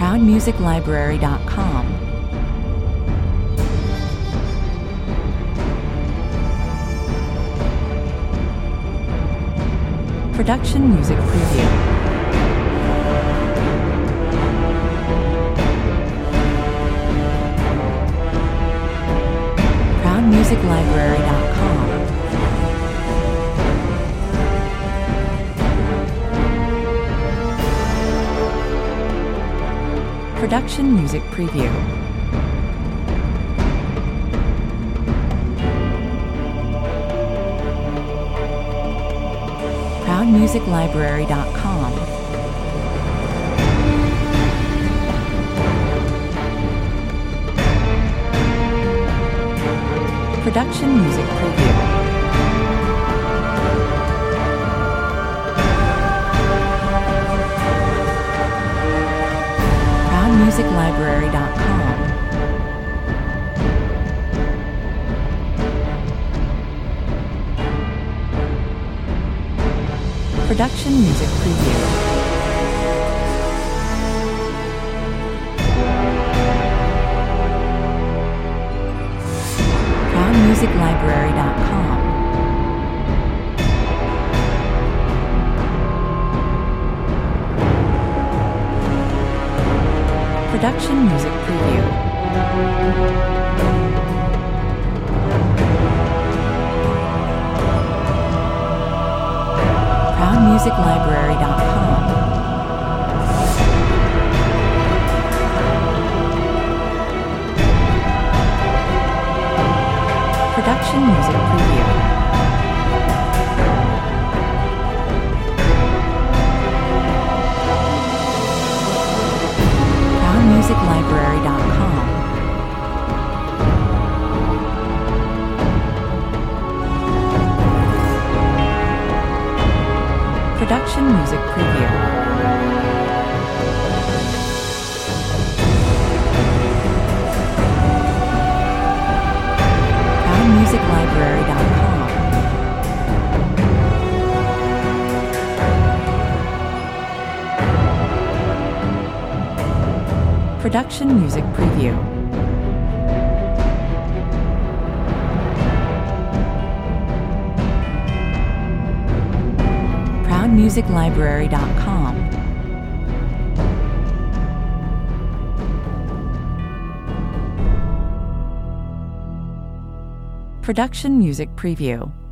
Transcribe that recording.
ProudMusicLibrary.com. Production Music Preview. ProudMusicLibrary.com. Production Music Preview. ProudMusicLibrary.com. Production Music Preview. ProudMusicLibrary.com. Production Music Preview. ProudMusicLibrary.com. Production Music Preview. ProudMusicLibrary.com. Production Music Preview. ProudMusicLibrary.com. Production Music Preview. ProudMusicLibrary.com. Production Music Preview. ProudMusicLibrary.com. Production Music Preview.